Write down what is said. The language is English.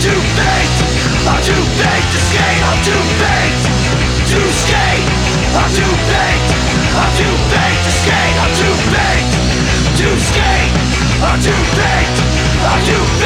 too faint, I'm too faint to skate, I'm too faint to skate, I'm too faint, I'm too faint to skate, I'm too faint to skate, I'm too faint, I'm too faint.